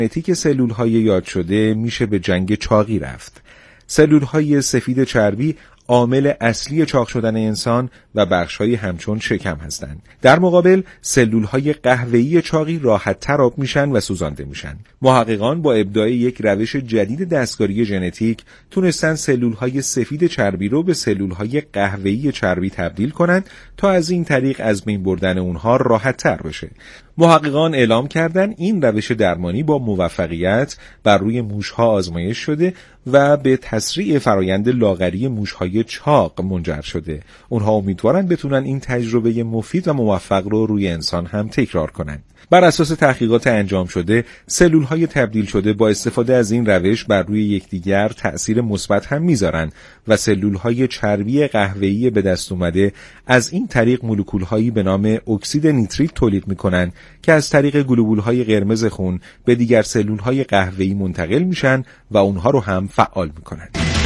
ژنتیک سلول‌های یاد شده میشه به جنگ چاقی رفت. سلول‌های سفید چربی عامل اصلی چاق شدن انسان و بخش‌های همچون شکم هستند. در مقابل سلول‌های قهوه‌ای چاقی راحت‌تر آب میشن و سوزانده میشن. محققان با ابداع یک روش جدید دستکاری ژنتیک تونستن سلول‌های سفید چربی رو به سلول‌های قهوه‌ای چربی تبدیل کنن تا از این طریق از بین بردن اونها راحت‌تر بشه. محققان اعلام کردن این روش درمانی با موفقیت بر روی موش‌ها آزمایش شده و به تسریع فرایند لاغری موش‌های چاق منجر شده. اونها امیدوارن بتونن این تجربه مفید و موفق رو روی انسان هم تکرار کنن. بر اساس تحقیقات انجام شده، سلول‌های تبدیل شده با استفاده از این روش بر روی یکدیگر تأثیر مثبت هم میذارن و سلول‌های چربی قهوه‌ای به دست اومده از این طریق مولکول‌هایی به نام اکسید نیتریک تولید میکنن که از طریق گلوبول‌های قرمز خون به دیگر سلول‌های قهوه‌ای منتقل میشن و اونها رو هم فعال میکنن.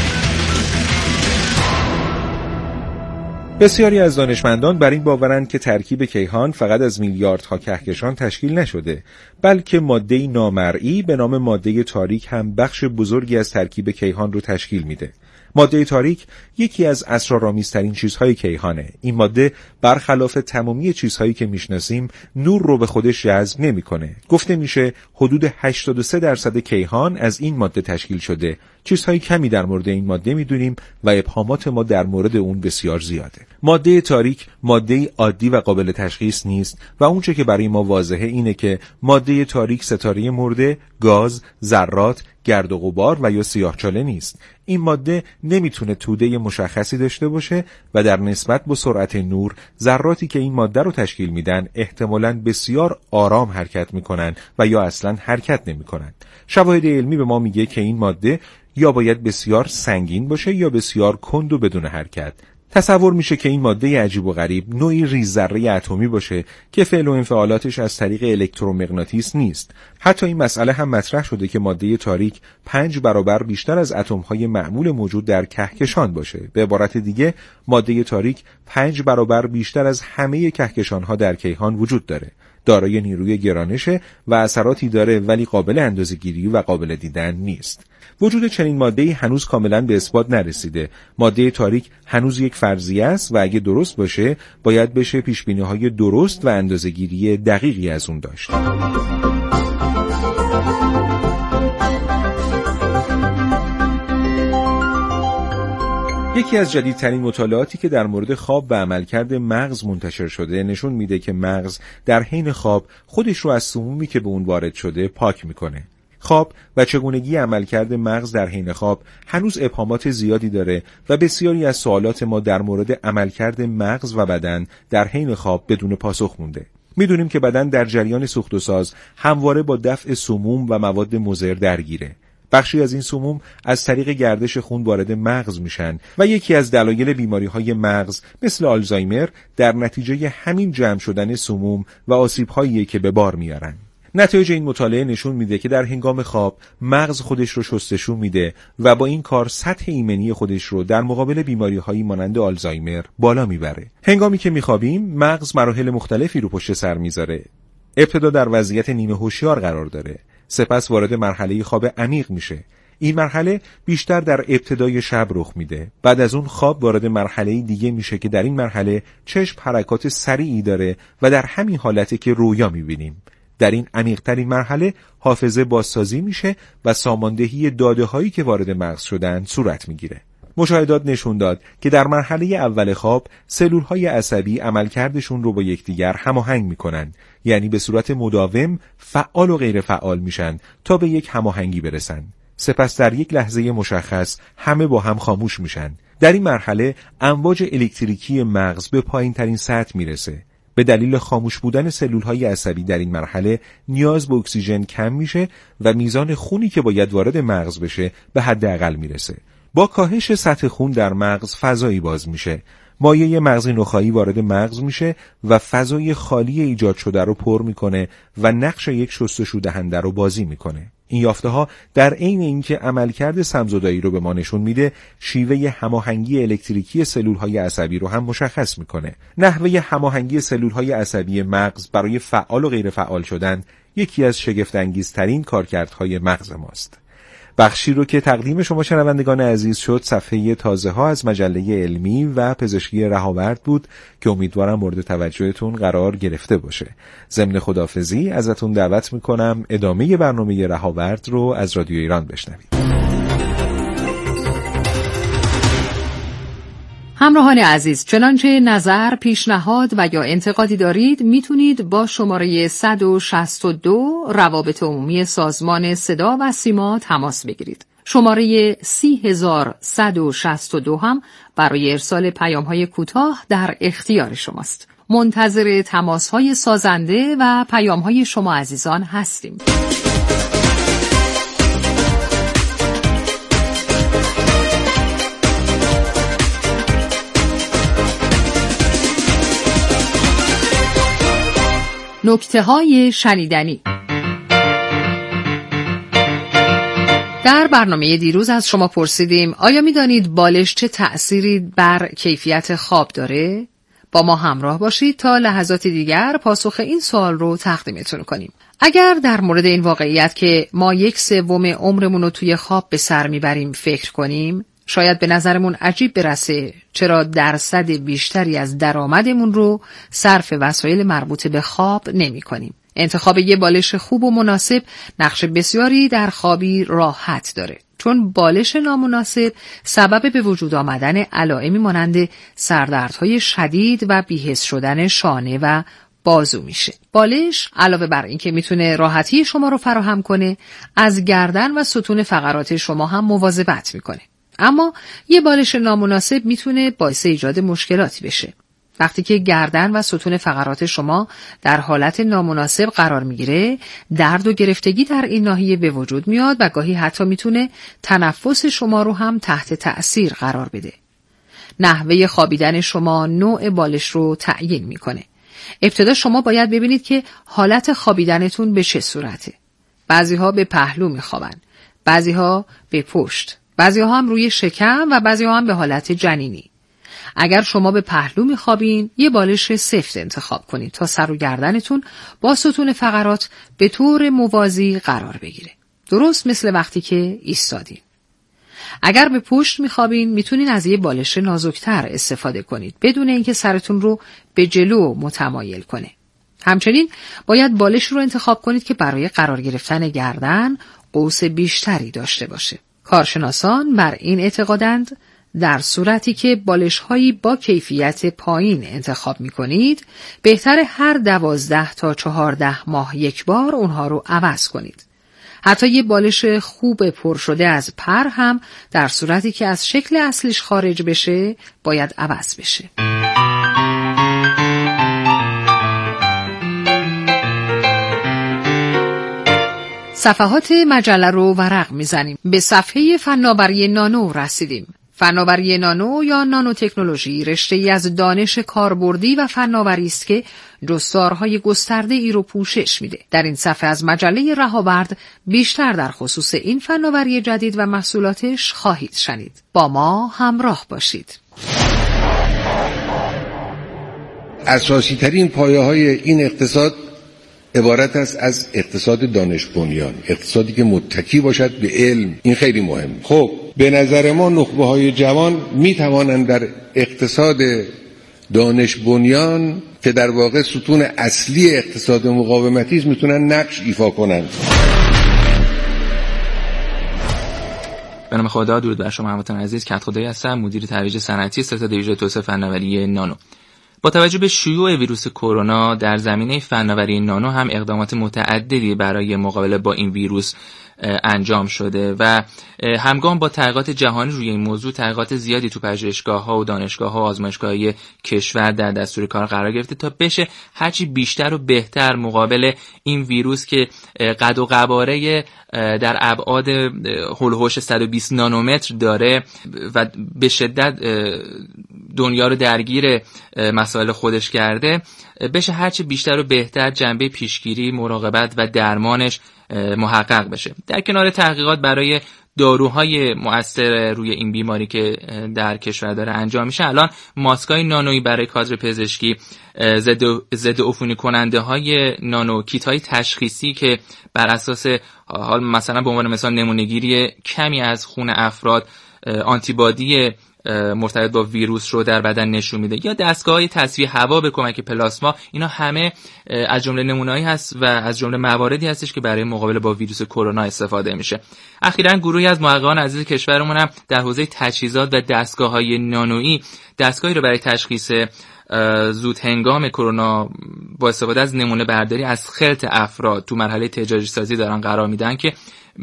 بسیاری از دانشمندان بر این باورند که ترکیب کیهان فقط از میلیاردها کهکشان تشکیل نشده، بلکه ماده‌ای نامرئی به نام ماده تاریک هم بخش بزرگی از ترکیب کیهان رو تشکیل میده. ماده تاریک یکی از اسرارآمیزترین چیزهای کیهانه. این ماده برخلاف تمامی چیزهایی که میشناسیم نور رو به خودش جذب نمیکنه. گفته میشه حدود 83% کیهان از این ماده تشکیل شده. چیزهای کمی در مورد این ماده میدونیم و ابهامات ما در مورد اون بسیار زیاده. ماده تاریک ماده عادی و قابل تشخیص نیست و اونچه که برای ما واضحه اینه که ماده تاریک ستاره مرده، گاز، ذرات، گرد و غبار و یا سیاهچاله نیست. این ماده نمیتونه توده مشخصی داشته باشه و در نسبت با سرعت نور ذراتی که این ماده رو تشکیل میدن احتمالاً بسیار آرام حرکت میکنن و یا اصلاً حرکت نمیکنن. شواهد علمی به ما میگه که این ماده یا باید بسیار سنگین باشه یا بسیار کند و بدون حرکت. تصور میشه که این ماده عجیب و غریب نوعی ریزذره اتمی باشه که فعل و انفعالاتش از طریق الکترومغناطیس نیست. حتی این مسئله هم مطرح شده که ماده تاریک 5 برابر بیشتر از اتم‌های معمول موجود در کهکشان باشه. به عبارت دیگه ماده تاریک 5 برابر بیشتر از همه کهکشان‌ها در کیهان وجود داره. دارای نیروی گرانشه و اثراتی داره ولی قابل اندازه‌گیری و قابل دیدن نیست. وجود چنین ماده‌ای هنوز کاملاً به اثبات نرسیده. ماده تاریک هنوز یک فرضیه است و اگه درست باشه باید بشه پیش‌بینی‌های درست و اندازه‌گیری دقیقی از اون داشت. یکی از جدیدترین مطالعاتی که در مورد خواب و عملکرد مغز منتشر شده نشون میده که مغز در حین خواب خودش رو از سمومی که به اون وارد شده پاک میکنه. خواب و چگونگی عملکرد مغز در حین خواب هنوز ابهامات زیادی داره و بسیاری از سوالات ما در مورد عملکرد مغز و بدن در حین خواب بدون پاسخ مونده. میدونیم که بدن در جریان سوخت و ساز همواره با دفع سموم و مواد مضر درگیره. بخشی از این سموم از طریق گردش خون وارد مغز میشن و یکی از دلایل بیماری‌های مغز مثل آلزایمر در نتیجه همین جمع شدن سموم و آسیب‌هایی که به بار میارن. نتایج این مطالعه نشون میده که در هنگام خواب مغز خودش رو شستشو میده و با این کار سطح ایمنی خودش رو در مقابل بیماری‌هایی مانند آلزایمر بالا میبره. هنگامی که میخوابیم مغز مراحل مختلفی رو پشت سر میذاره. ابتدا در وضعیت نیمه هوشیار قرار داره، سپس وارد مرحله خواب عمیق میشه. این مرحله بیشتر در ابتدای شب رخ میده. بعد از اون خواب وارد مرحله دیگه میشه که در این مرحله چشم حرکات سریعی داره و در همین حالته که رویا میبینیم. در این عمیق‌ترین مرحله حافظه بازسازی میشه و ساماندهی داده‌هایی که وارد مغز شدن صورت میگیره. مشاهدات نشون داد که در مرحله اول خواب سلول‌های عصبی عملکردشون رو با یکدیگر هماهنگ میکنن، یعنی به صورت مداوم فعال و غیر فعال میشن تا به یک هماهنگی برسن. سپس در یک لحظه مشخص همه با هم خاموش میشن. در این مرحله امواج الکتریکی مغز به پایین‌ترین سطح میرسه. به دلیل خاموش بودن سلول‌های عصبی در این مرحله نیاز به اکسیژن کم میشه و میزان خونی که باید وارد مغز بشه به حداقل میرسه. با کاهش سطح خون در مغز فضایی باز میشه. مایع مغزی نخاعی وارد مغز میشه و فضای خالی ایجاد شده رو پر میکنه و نقش یک شستشو دهنده رو بازی میکنه. این یافته‌ها در عین اینکه عملکرد سمزدایی رو به ما نشون میده، شیوه هماهنگی الکتریکی سلول‌های عصبی رو هم مشخص میکنه. نحوه هماهنگی سلول‌های عصبی مغز برای فعال و غیر فعال شدن یکی از شگفت‌انگیزترین کارکردهای مغز ماست. بخشی رو که تقدیم شما شنوندگان عزیز شد صفحه تازه ها از مجله علمی و پزشکی رهاورد بود که امیدوارم مورد توجهتون قرار گرفته باشه. ضمن خداحافظی ازتون دعوت میکنم ادامه برنامه رهاورد رو از رادیو ایران بشنوید. همراهان عزیز، چنانچه نظر، پیشنهاد و یا انتقادی دارید میتونید با شماره 162 روابط عمومی سازمان صدا و سیما تماس بگیرید. شماره 30162 هم برای ارسال پیام‌های کوتاه در اختیار شماست. منتظر تماس‌های سازنده و پیام‌های شما عزیزان هستیم. نکته‌های شنیدنی. در برنامه دیروز از شما پرسیدیم آیا می‌دانید بالش چه تأثیری بر کیفیت خواب داره؟ با ما همراه باشید تا لحظات دیگر پاسخ این سوال رو تقدیمتون کنیم. اگر در مورد این واقعیت که ما 1/3 عمرمون رو توی خواب به سر میبریم فکر کنیم، شاید به نظرمون عجیب برسه چرا درصد بیشتری از درآمدمون رو صرف وسایل مربوط به خواب نمی کنیم. انتخاب یه بالش خوب و مناسب نقش بسیاری در خوابی راحت داره، چون بالش نامناسب سبب به وجود آمدن علائمی مانند سردردهای شدید و بی‌حس شدن شانه و بازو میشه. بالش علاوه بر این که میتونه راحتی شما رو فراهم کنه، از گردن و ستون فقرات شما هم مواظبت میکنه. اما یه بالش نامناسب میتونه باعث ایجاد مشکلاتی بشه. وقتی که گردن و ستون فقرات شما در حالت نامناسب قرار میگیره، درد و گرفتگی در این ناحیه به وجود میاد و گاهی حتی میتونه تنفس شما رو هم تحت تأثیر قرار بده. نحوه خوابیدن شما نوع بالش رو تعیین میکنه. ابتدا شما باید ببینید که حالت خوابیدنتون به چه صورته. بعضی‌ها به پهلو میخوابن، بعضی‌ها به پشت، بعضی‌ها هم روی شکم و بعضی‌ها هم به حالت جنینی. اگر شما به پهلو میخوابین، یه بالش سفت انتخاب کنید تا سر و گردنتون با ستون فقرات به طور موازی قرار بگیره. درست مثل وقتی که ایستادین. اگر به پشت میخوابین، میتونین از یه بالش نازکتر استفاده کنید بدون اینکه سرتون رو به جلو متمایل کنه. همچنین باید بالش رو انتخاب کنید که برای قرار گرفتن گردن قوس بیشتری داشته باشه. کارشناسان بر این اعتقادند در صورتی که بالش‌هایی با کیفیت پایین انتخاب می‌کنید، بهتر هر 12 تا 14 ماه یک بار اونها رو عوض کنید. حتی یه بالش خوب پر شده از پر هم در صورتی که از شکل اصلیش خارج بشه، باید عوض بشه. صفحات مجله رو ورق میزنیم. به صفحه فناوری نانو رسیدیم. فناوری نانو یا نانو تکنولوژی رشته‌ای از دانش کاربردی و فناوری است که جستارهای گسترده ای رو پوشش میده. در این صفحه از مجله رهاورد بیشتر در خصوص این فناوری جدید و محصولاتش خواهید شنید. با ما همراه باشید. اساسی ترین پایه‌های این اقتصاد عبارت است از اقتصاد دانش بنیان، اقتصادی که متکی باشد به علم. این خیلی مهم. خب به نظر ما نخبه‌های جوان می توانند در اقتصاد دانش بنیان که در واقع ستون اصلی اقتصاد مقاومتی است میتونن نقش ایفا کنند. به نام خدا، درود بر شما هموطنان عزیز. کدخدایی هستم، مدیر ترویج صنعتی ستاد ویژه توسعه فناوری نانو. با توجه به شیوع ویروس کرونا در زمینه فناوری نانو هم اقدامات متعددی برای مقابله با این ویروس انجام شده و همگام با تحقیقات جهانی روی این موضوع تحقیقات زیادی تو پژوهشگاه‌ها و دانشگاه‌ها و آزمایشگاه‌های کشور در دستور کار قرار گرفته تا بشه هرچی بیشتر و بهتر مقابل این ویروس که قد و قواره در ابعاد هولوش 120 نانومتر داره و به شدت دنیا رو درگیر مسائل خودش کرده، بشه هرچی بیشتر و بهتر جنبه پیشگیری، مراقبت و درمانش محقق بشه. در کنار تحقیقات برای داروهای مؤثر روی این بیماری که در کشور داره انجام میشه، الان ماسکای نانویی برای کادر پزشکی، ضد عفونی کننده های نانو، کیت های تشخیصی که بر اساس حال مثلا به عنوان مثال نمونه‌گیری کمی از خون افراد آنتیبادی مرتبط با ویروس رو در بدن نشون میده، یا دستگاه‌های تصفیه هوا به کمک پلاسما، اینا همه از جمله نمونه‌ای هست و از جمله مواردی هستش که برای مقابله با ویروس کرونا استفاده میشه. اخیراً گروهی از محققان عزیز کشورمون هم در حوزه تجهیزات و دستگاه‌های نانویی دستگاهی رو برای تشخیص زود هنگام کرونا با استفاده از نمونه برداری از خلط افراد تو مرحله تجاری سازی دارن قرار میدن که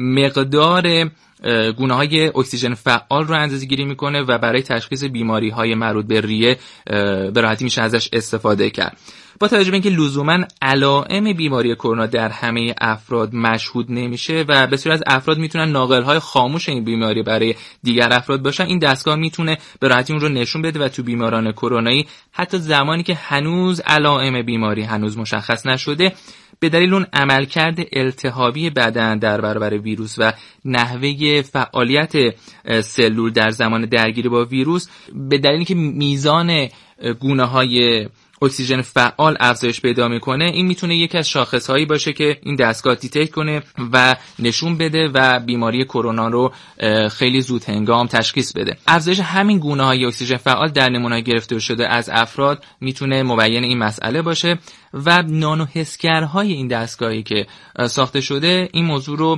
مقدار گونه‌های اکسیژن فعال رو اندازه‌گیری میکنه و برای تشخیص بیماری‌های مربوط به ریه به راحتی میشه ازش استفاده کرد. با توجه به اینکه لزوماً علائم بیماری کرونا در همه افراد مشهود نمیشه و بسیاری از افراد میتونن ناقل‌های خاموش این بیماری برای دیگر افراد باشن، این دستگاه میتونه به راحتی اون رو نشون بده و تو بیماران کرونایی حتی زمانی که هنوز علائم بیماری هنوز مشخص نشده، به دلیل اون عملکرد التهابی بدن در برابر ویروس و نحوه فعالیت سلول در زمان درگیری با ویروس، به دلیلی که میزان گونه‌های اکسیژن فعال افزایش پیدا میکنه، این میتونه یکی از شاخصهایی باشه که این دستگاه دیتکت کنه و نشون بده و بیماری کرونا رو خیلی زود هنگام تشخیص بده. افزایش همین گونه‌های اکسیژن فعال در نمونه‌های گرفته شده از افراد میتونه مبین این مسئله باشه و نانو حسگرهای این دستگاهی که ساخته شده این موضوع رو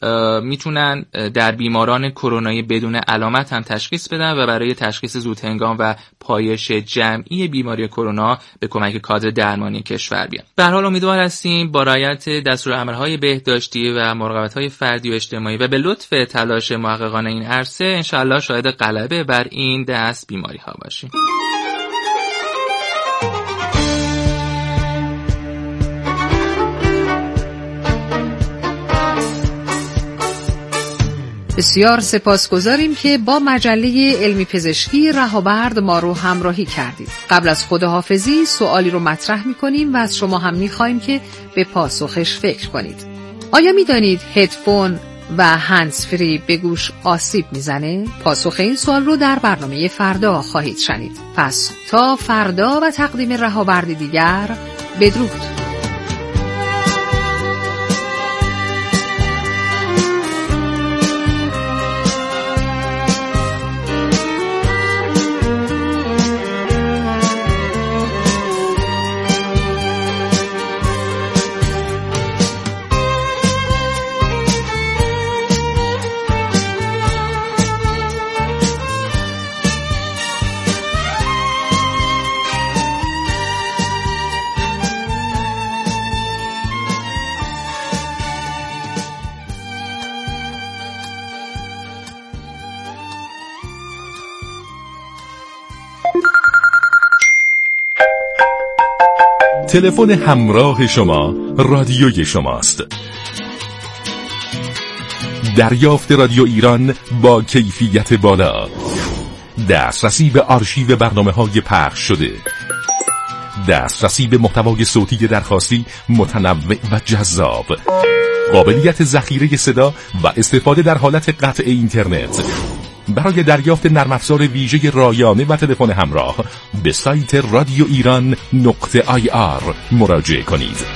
میتونن در بیماران کرونایی بدون علامت هم تشخیص بدن و برای تشخیص زود هنگام و پایش جمعی بیماری کرونا به کمک کادر درمانی کشور بیان. به هر حال امیدوار هستیم با رعایت دستورالعمل‌های بهداشتی و مراقبت‌های فردی و اجتماعی و به لطف تلاش محققان این عرصه انشاءالله شاهد غلبه بر این دست بیماری‌ها باشیم. بسیار سپاسگزاریم که با مجله علمی پزشکی رهاورد ما رو همراهی کردید. قبل از خداحافظی سوالی رو مطرح می‌کنیم و از شما هم می‌خوایم که به پاسخش فکر کنید. آیا می‌دانید هدفون و هندز فری به گوش آسیب میزنه؟ پاسخ این سوال رو در برنامه فردا خواهید شنید. پس تا فردا و تقدیم رهاوردی دیگر، بدرود. تلفن همراه شما رادیوی شماست. دریافت رادیو ایران با کیفیت بالا، دسترسی به آرشیو برنامه‌های پخش شده، دسترسی به محتوای صوتی درخواستی متنوع و جذاب، قابلیت ذخیره صدا و استفاده در حالت قطع اینترنت. برای دریافت نرم افزار ویژه رایانه و تلفن همراه به سایت radioiran.ir مراجعه کنید.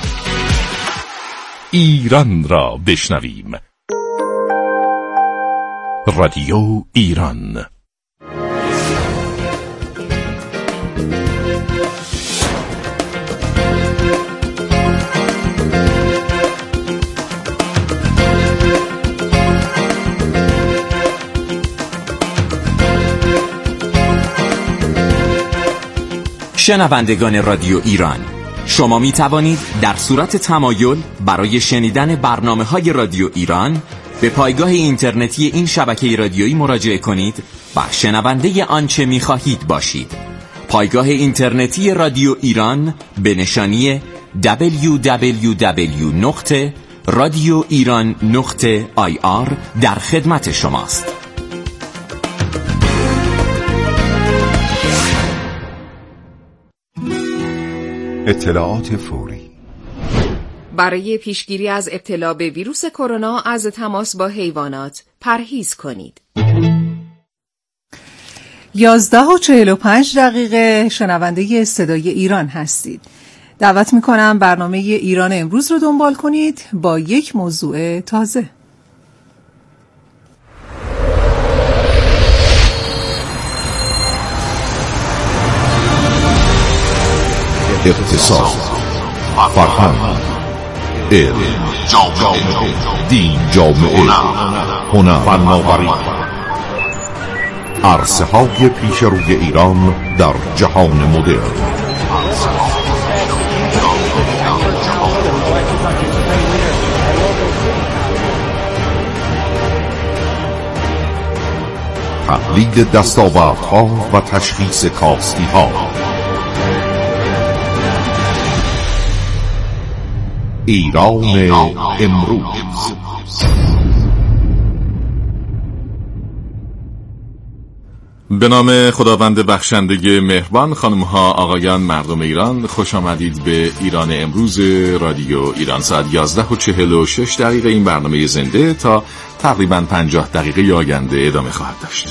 ایران را بشنویم. رادیو ایران. شنوندگان رادیو ایران، شما می توانید در صورت تمایل برای شنیدن برنامه‌های رادیو ایران به پایگاه اینترنتی این شبکه رادیویی مراجعه کنید و شنونده آنچه می خواهید باشید. پایگاه اینترنتی رادیو ایران به نشانی www.radioiran.ir در خدمت شماست. اطلاعات فوری. برای پیشگیری از ابتلا به ویروس کرونا از تماس با حیوانات پرهیز کنید. 11:45 شنونده صدای ایران هستید. دعوت میکنم برنامه ایران امروز رو دنبال کنید با یک موضوع تازه. اقتصاد، فرهنگ، علم، دین، جامعه، هنر، فناوری، عرصه‌های پیش روی ایران در جهان مدرن. تقلید دستاوردها و تشخیص کاستی‌ها. ایران امروز. به نام خداوند بخشنده مهربان، خانم‌ها، آقایان، مردم ایران، خوش آمدید به ایران امروز رادیو ایران. ساعت 11:46 این برنامه زنده تا تقریباً 50 دقیقه آینده ادامه خواهد داشت.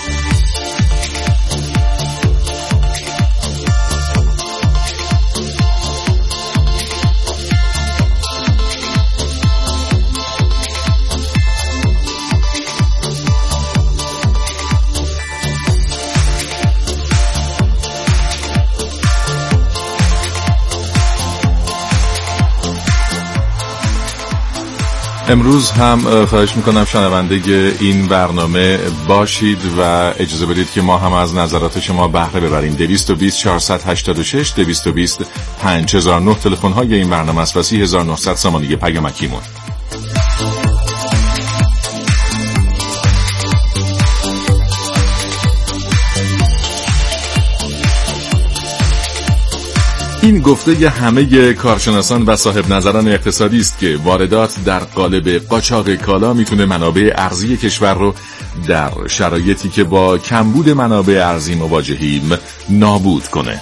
امروز هم خواهش میکنم شنونده این برنامه باشید و اجازه بدید که ما هم از نظرات شما بهره ببریم. 220 486 220 5009 تلفن های این برنامه است و 3900 سامانه پیامکیمون. این گفته همه کارشناسان و صاحب نظران اقتصادی است که واردات در قالب قاچاق کالا میتونه منابع ارزی کشور رو در شرایطی که با کمبود منابع ارزی مواجهیم نابود کنه.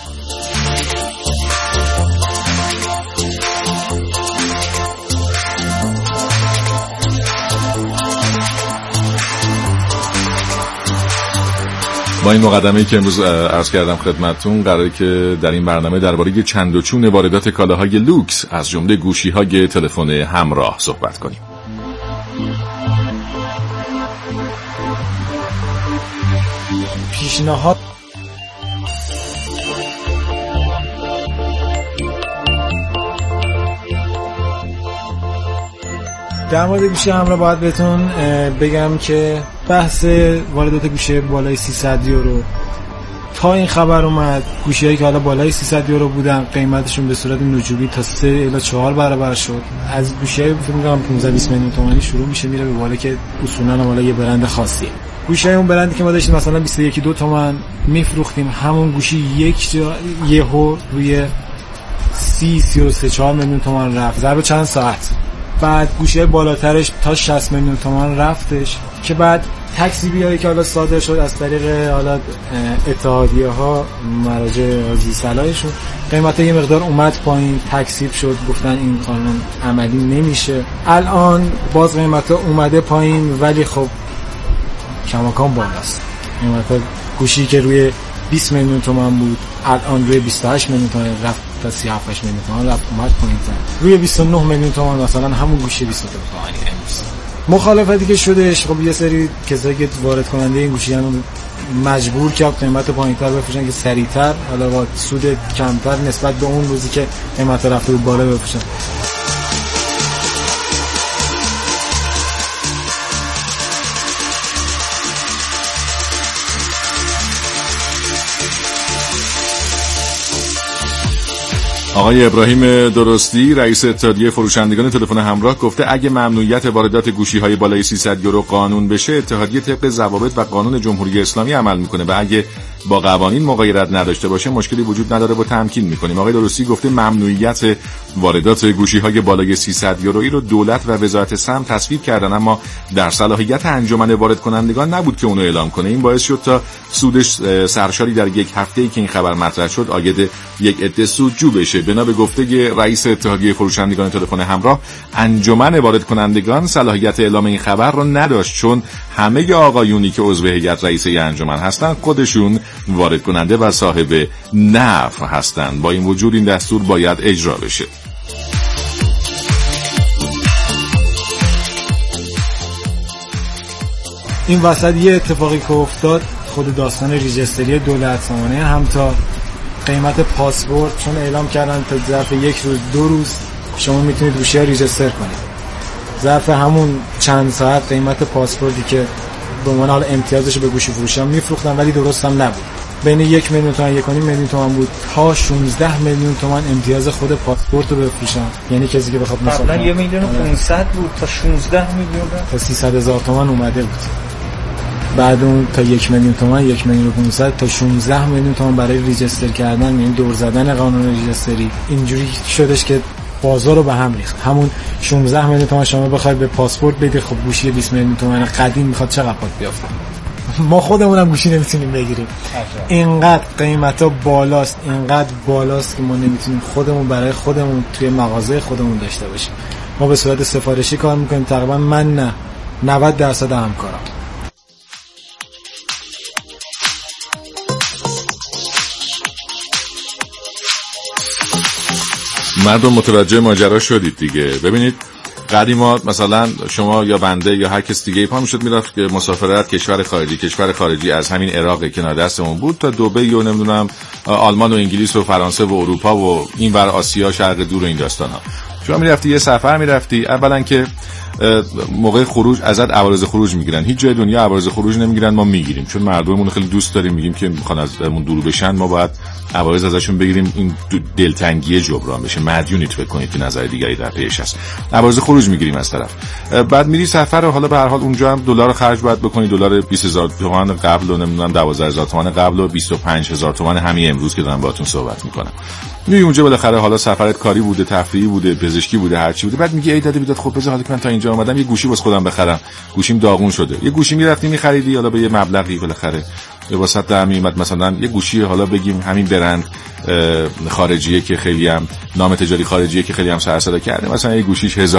با این مقدمه‌ای که امروز عرض کردم خدمتتون، قراره که در این برنامه درباره چند و چون واردات کالاهای لوکس از جمله گوشی‌های تلفن همراه صحبت کنیم. پیشنهاد در مورد گوشی همراه باید بهتون بگم که بحث واردات گوشی بالای 300 یورو تا این خبر اومد، گوشی‌هایی که حالا بالای 300 یورو بودن قیمتشون به صورت نجومی تا 3 الی 4 برابر شد. از گوشی‌های فکر می‌کنم 15-20 میلیون تومانی شروع میشه میره به بالا که اصولاً حالا یه برند خاصیه. گوشی‌های اون برندی که ما داشتیم مثلا 21-2 تومن میفروختیم، همون گوشی یک جا یهو روی 30-33-4 میلیون تومان رفت ضرب چند ساعت. بعد گوشی بالاترش تا 60 میلیون تومان رفتش که بعد تکذیبی‌هایی که حالا صادر شد از طریق حالا اتحادیه‌ها مراجع زی صلاحشون، قیمت یه مقدار اومد پایین، تکذیب شد، گفتن این قانون عملی نمیشه. الان باز قیمت‌ها اومده پایین ولی خب کماکان بالاست. قیمت گوشی که روی 20 میلیون تومان بود الان روی 28 میلیون تومان رفت تا 38 میلیون تومان رفت اومد پایین‌تر. روی 29 میلیون تومان مثلا همون گوشی 22 تومانی امروز. مخالفتی که شدش خب یه سری کسایی که وارد کننده این گوشی هستن مجبور کرد قیمت پایین‌تر بفروشن که سریع‌تر حالا با سود کمتر نسبت به اون روزی که قیمت رفته بود بالا بفروشن. آقای ابراهیم درستی رئیس اتحادیه فروشندگان تلفن همراه گفته اگه ممنوعیت واردات گوشی‌های بالای 300 یورو قانون بشه، اتحادیه طبق ضوابط و قانون جمهوری اسلامی عمل میکنه و اگه با قوانین مغایرت نداشته باشه مشکلی وجود نداره و تمکین میکنیم. آقای درستی گفته ممنوعیت واردات گوشی‌های بالای 300 یورویی رو دولت و وزارت سمت تصویب کردن، اما در صلاحیت انجمن وارد کنندگان نبود که اونو اعلام کنه. این باعث شد تا سودش سرشاری در یک هفته‌ای که این خبر مطرح شد عاید یک عده سودجو بشه. بنا به گفته رئیس اتحادیه فروشندگان تلفن همراه، انجمن وارد کنندگان صلاحیت اعلام این خبر رو نداشت، چون همه آقایونی که عضو هیئت رئیسه انجمن هستند خودشون وارد کننده و صاحب نفع هستند. با این وجود این دستور باید اجرا بشه. این وسط یه اتفاقی که افتاد، خود داستان ریجستری دولت سامانه هم تا قیمت پاسپورت، چون اعلام کردن تا ظرف 1 روز 2 روز شما میتونید گوشی ها ریجستر کنید. ظرف همون چند ساعت قیمت پاسپورتی که به عنوان حال امتیازش به گوشی فروشان میفروختن ولی درست هم نبود، بین 1 میلیون تومان 1.5 میلیون تومان بود تا 16 میلیون تومان امتیاز خود پاسپورت رو بفروشن. یعنی کسی که بخواد مثلا 1 میلیون و 500 بود تا 16 میلیون تا 300,000 تومان اومده بود. بعد اون تا 1 میلیون تومان 1 میلیون و 500 تا 16 میلیون تومان برای ریجستر کردن، یعنی دور زدن قانون ریجستری. اینجوری شدش که بازار رو به هم ریخت. همون 16 میلیون تومان شما بخواید به پاسپورت بدی، خب گوشی 20 میلیون تومان قدیم میخواد چقدر پات بیافته. ما خودمونم گوشی نمیتونیم بگیریم. اینقدر قیمتا بالاست، اینقدر بالاست که ما نمیتونیم خودمون برای خودمون توی مغازه خودمون داشته باشیم. ما به صورت سفارشی کار میکنیم. تقریبا من نه 90% همکارم. مردم متوجه ماجرا شدید دیگه. ببینید قدیما مثلا شما یا بنده یا هر کس دیگه پا میشد میرفت که مسافرت کشور خارجی از همین عراق کنار دستمون بود تا دبی و نمیدونم آلمان و انگلیس و فرانسه و اروپا و این ور آسیا شرق دور و این داستانا. شما میرفتی یه سفر میرفتی، اولا که موقع خروج ازت عوارض خروج میگیرن. هیچ جای دنیا عوارض خروج نمیگیرن، ما میگیریم چون مردممون خیلی دوست داریم، میگیم که میخوان ازمون دور بشن، ما باید عوارض ازشون بگیریم، این دلتنگی جبران بشه. مدیونیت فکر کنید که نظر دیگری در پیش هست. عوارض خروج میگیریم از طرف. بعد میری سفر و حالا به هر حال اونجا هم دلار خرج باید بکنی، دلار 20000 تومان قبل و نمیدونم 12000 تومان قبل و 25000 تومان همین امروز که دارم باهاتون صحبت میکنم. میگی اونجا بالاخره حالا سفرت کاری بوده، تفریحی بوده، پزشکی بوده، هر چی بوده. بعد میگی ای داده بیداد، خب بذار حالا که من تا اینجا اومدم یه گوشی واسه خودم بخرم، گوشیم داغون شده. یه گوشی میرفتی میخریدی حالا به یه مبلغی، بالاخره به واسط در میومد مثلا یه گوشی حالا بگیم همین برند خارجیه که خیلی هم نام تجاری خارجیه که خیلی هم سر صدا کرده، مثلا یه گوشیش $1000.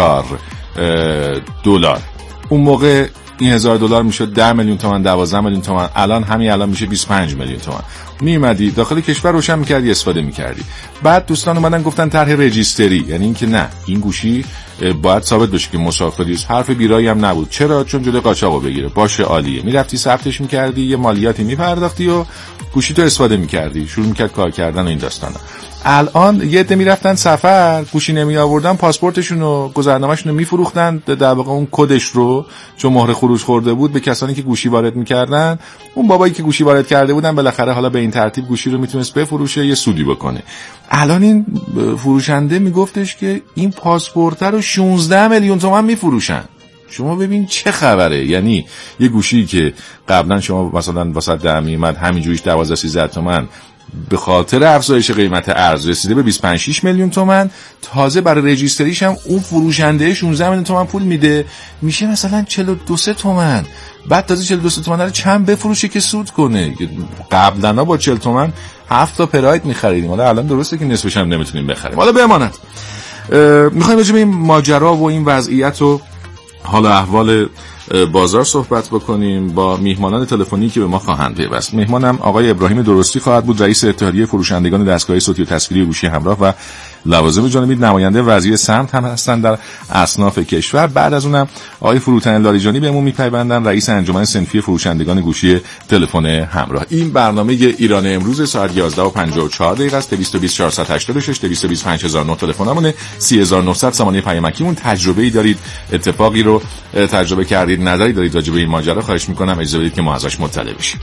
اون موقع این $1000 میشد 10 میلیون تومان، 12 میلیون تومان. الان میشه 25 میلیون تومان. میومدی داخل کشور روشن میکردی، استفاده میکردی. بعد دوستان اومدن گفتن طرح رجیستری، یعنی اینکه نه این گوشی باید ثابت بشه که مسافری است. حرف بیرایی هم نبود. چرا؟ چون جلوی قاچاقو بگیره. باشه عالیه. میرفتی ثبتش میکردی، یه مالیاتی میپرداختی و گوشی تو استفاده میکردی، شروع میکرد کار کردن و این داستانا. الان یه عده میرفتن سفر، گوشی نمی آوردن، پاسپورتشون و گذرنامه‌شون رو میفروختن، در واقع اون کدش رو چون مهر خروج خورده بود به کسانی که گوشی وارد میکردن. اون بابایی که گوشی وارد کرده بودن بالاخره حالا به این ترتیب گوشی رو میتونست بفروشه، یه سودی بکنه. الان این فروشنده میگفتش که این پاسپورت رو 16 میلیون تومان میفروشن. شما ببین چه خبره. یعنی یه گوشی که قبلا شما مثلا واسه در میومد همینجوریش 12-13 تومن، به خاطر افزایش قیمت ارز رسیده به 25-6 میلیون تومان. تازه برای رجیستریش هم اون فروشنده 16 میلیون تومان پول میده، میشه مثلا 42 تومان. بعد تازه 42 تومان رو چند بفروشه که سود کنه. قبلا با 40 تومان 7 تا پراید می‌خریدیم، حالا الان درسته که نصفش هم نمیتونیم بخریم. حالا بماند می‌خوایم راجع به این ماجرا و این وضعیت و حالا احوال بازار صحبت بکنیم با میهمانان تلفنی که به ما خواهند پیوست. میهمانم آقای ابراهیم درستی خواهد بود، رئیس اتحادیه فروشندگان دستگاه صوتی و تصویری گوشی همراه و لوازم جانبی، نماینده وزیر سمت هم هستند در اصناف کشور. بعد از اونم آقای فروتن لاریجانی بهمون میپیوندن، رئیس انجمن صنفی فروشندگان گوشی تلفن همراه. این برنامه ایران امروز ساعت 11:54 است. 220 486 220 5009 تلفنمونه. 3900 سامانه پیامکیمون. تجربه‌ای دارید، اتفاقی رو تجربه کردید، نظری دارید راجع به این ماجرا، خواهش می‌کنم اجازه بدید که ما ازش مطلع بشیم.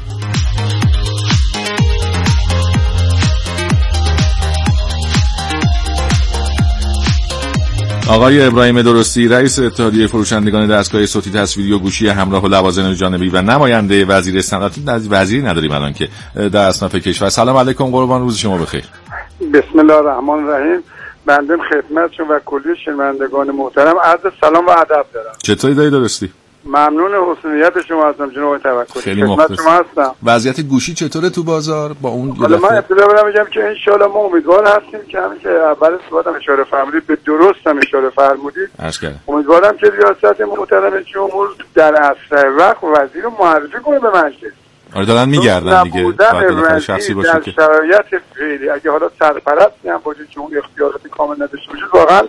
آقای ابراهیم درستی، رئیس اتحادیه فروشندگان دستگاه صوتی تصویری و گوشی همراه و لوازم جانبی و نماینده وزیر صنعت، وزیری نداریم الان که در اصناف کشور. سلام علیکم، قربان، روز شما بخیر. بسم الله الرحمن الرحیم. بنده خدمتشون و کلی شنوندگان محترم عرض سلام و ادب دارم. چطوری دایی درستی؟ ممنون حسنیت شما هستم جناب توکلی. خیلی مخلص. وضعیت گوشی چطوره تو بازار با اون؟ حالا من ابتدا برام میگم که ان شاء الله ما امیدوار هستیم که همین که اول صحبتم اشاره فرمودید به درست هم اشاره فرمودید. امیدوارم که ریاست محترم جمهور در اسرع وقت وزیر رو معرفی کنه به مجلس. آره دارن میگردن دیگه. باید شخصی باشه در شرایط فعلی اگه حالا سرپرستی هم باشه که اون اختیارات کامل نداشته باشه واقعا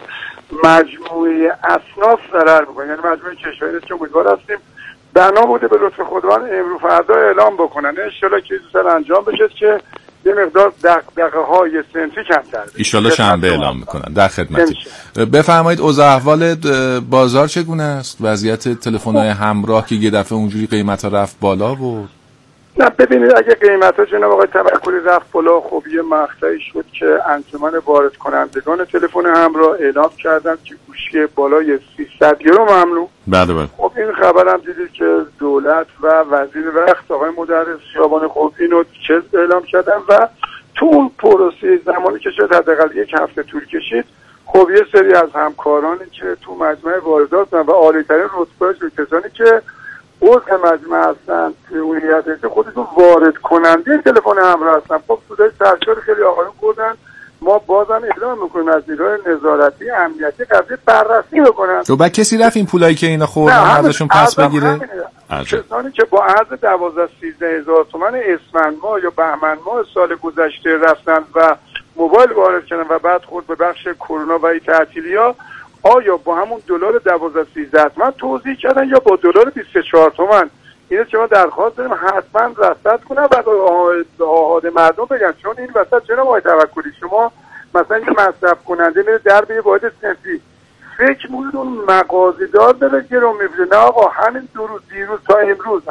مجموعه اصناف ضرر میکنه. یعنی مجموعه کشوری که امیدوار هستیم بنا بوده به لطف خداوند امروز فردا اعلام بکنن ان شاءالله که زودتر انجام بشه که یه مقدار دغدغه‌های صنفی کمتر بشه. ان شاءالله شنبه اعلام میکنن. در خدمتی. بفرمایید اوضاع احوال بازار چگونه است؟ وضعیت تلفن‌های همراه که یه دفعه اونجوری قیمتا رفت بالا و نه ببینید اگه قیمتا جناب آقای توکلی رفت بالا، خب یه مقطعی شد که انجمن وارد کنندگان تلفن همراه اعلام کردن که گوشی بالای 300 یورو ممنوع. بله. خب این خبرم دیدید که دولت و وزیر وقت آقای مدرس خیابان خب اینو چه اعلام کردن و تو اون پروسه زمانی که شد حداقل یک هفته طول کشید، خب یه سری از همکارانی که تو مجمع واردات و عالی‌ترین رتبه کسانی که عضو مجمع هستن اون هیئت خودشون وارد کننده تلفن همراه هستن. خب سودای سرشار خیلی آقایون بردن. ما بازم اعلام میکنیم از نیروهای نظارتی امنیتی قضیه بررسی بکنن. تو بعد کسی رفت این پولایی که اینا خوردن ازشون پس بگیره؟ کسانی که با عرض 12-13 هزار تومان اسفند ماه یا بهمن ماه سال گذشته رفتن و موبایل وارد کردن و بعد خود به بخش کرونا و تعطیلی‌ها آیا با همون دلار 12-13 تومن توزیع کردن یا با دلار 24 تومن؟ اینه که ما درخواست داریم حتما رصد کنن و آهاد مردم بگن، چون این وسط چرا ما توکلی شما مثلا یه مصرف کننده میره در به واحد صنفی فکر می‌کنید اون مغازه‌دار داره گرون می‌فروشه. نه آقا، همین دیروز تا امروز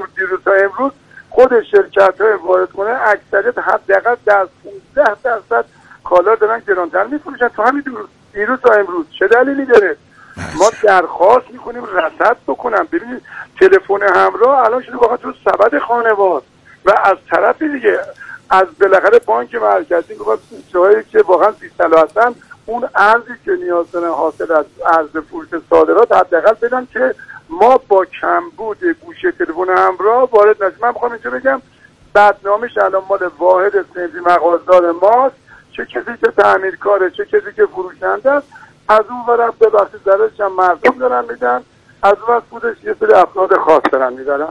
خود شرکت‌های وارد کننده اکثریت حداقل در 15% کالا دارن گرانتر می‌فروشن. تو همین دیروز تا امروز چه دلیلی داره؟ ما درخواست میکنیم رصد بکنم. ببینید تلفن همراه الان شده واقعا تو سبد خانوار و از طرف دیگه از بالاخره بانک مرکزی گفت جایی که واقعا بی‌صلاح هستن اون ارزی که نیاز دارن حاصل از ارز فروش صادرات حداقل بدن که ما با کمبود گوشی تلفن همراه وارد نشیم. من میخوام اینجا بگم بدنامش الان مال واحد صنفی مغازه‌دار ماست، چه کسی که تعمیرکاره چه کسی که فروشنده است. از اون ورم به بخش درش هم مردم دارن میدن، از اون ور خودش یه سری افراد خاص دارن میدارن.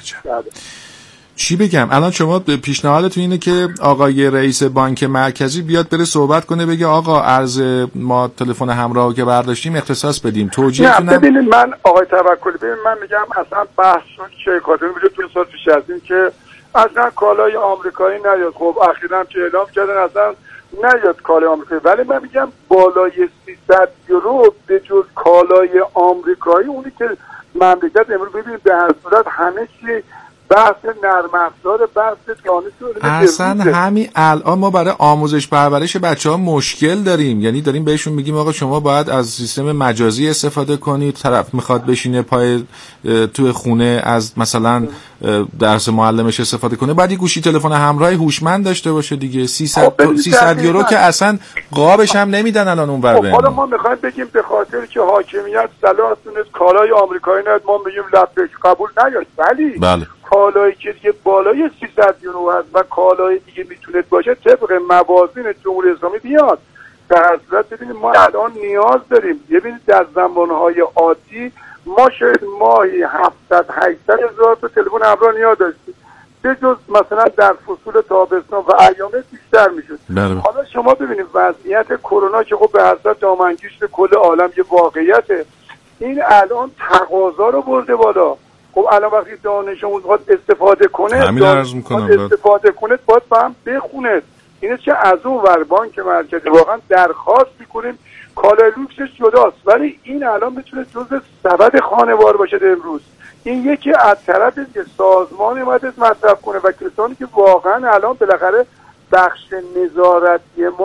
چی بگم الان شما پیشنهادتون اینه که آقای رئیس بانک مرکزی بیاد بره صحبت کنه بگه آقا ارز ما تلفن همراه که برداشتیم اختصاص بدیم. توجیهتون نه ببینید من آقای توکلی من میگم اصلا بحث شد که کاتون میگه تو سال پیش از این که اصلا کالای آمریکایی نیاد. خب اخیراً که اعلام کردن اصلا نیاد کالای آمریکایی، ولی من میگم بالای 300 یورو به جز کالای آمریکایی اونی که مملکت امروز ببینید به هر صورت همه چی بحث نرم افزار، بحث دانش اصلا همین الان ما برای آموزش پرورش بچه‌ها مشکل داریم. یعنی داریم بهشون میگیم آقا شما باید از سیستم مجازی استفاده کنید، طرف میخواد بشینه پای توی خونه از مثلا درس معلمش استفاده کنه، بعد یه گوشی تلفن همراه هوشمند داشته باشه دیگه. 300 یورو که اصلا قابش هم نمیدن الان اونور بهمون. حالا ما میخوایم بگیم به خاطر که حاکمیت صلاح دونست کالای آمریکایی نیاد ما میگیم لبک قبول نیاد، ولی بله کالایی که دیگه بالای 300 یورو هست و کالای دیگه میتونه باشه طبق موازین جمهوری اسلامی بیاد. در هر صورت ببینید ما الان نیاز داریم. ببینید در زمانهای عادی ما شاید ماهی 700-800 هزار تا تلفن همراه نیاز داشتیم، به جز مثلا در فصول تابستان و ایامه بیشتر میشد. حالا شما ببینید وضعیت کرونا که خب به حسرت دامنگیشت کل عالم یه واقعیته، این الان تقاضا رو برده بالا. خب الان وقتی دانش آموز میخواد استفاده کنه باید با هم بخونه. اینه که از اون ور بانک مرکزی واقعا درخواست میکنیم کالای لوکسش جداست، ولی این الان میتونه جزء سبد خانوار باشه امروز. این یکی از طرف که سازمان اومده مصرف کنه و کسانی که واقعا الان بالاخره بخش نظارتی ما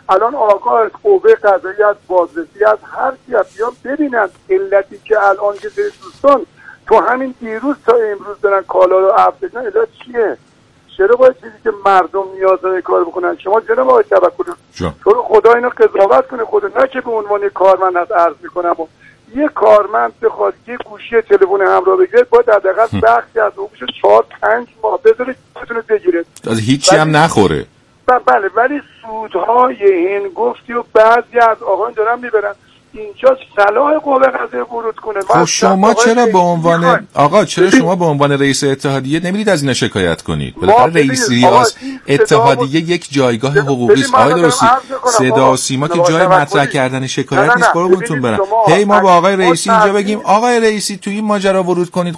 الان آقا قوه قضاییت، بازرسیت، هر کی بیان ببینن علتی که الان که دوستان تو همین دیروز تا امروز دارن کالا رو افزایش میدن، علت چیه؟ چرا باید چیزی که مردم نیاز داره کار بکنن؟ شما جناب آقای توکلی تو رو خدا اینو قضاوت کنه، خدا نه که به عنوان کارمند از عرض میکنم و یه کارمند بخواد یه گوشی تلفن همراه بگیره باید حداقل بخشی از حقوقش 4-5 ماه بذاره بتونه بگیره، از هیچی هم نخوره. بله، ولی سودهای هنگفتی و بعضی از آقایان دارن میبرن. اینجا صلاح قوه قضاییه ورود کنه. خب شما چرا به عنوان چرا شما به عنوان رئیس اتحادیه نمیرید از این شکایت کنید؟ بالاخره رئیس ریاست اتحادیه یک جایگاه حقوقی است. آقای درستی صدا و سیما که جای مطرح کردن شکایت نیست. قربونتون برم. هی ما با آقای رئیسی اینجا بگیم آقای رئیسی تو این ماجرا ورود کنید،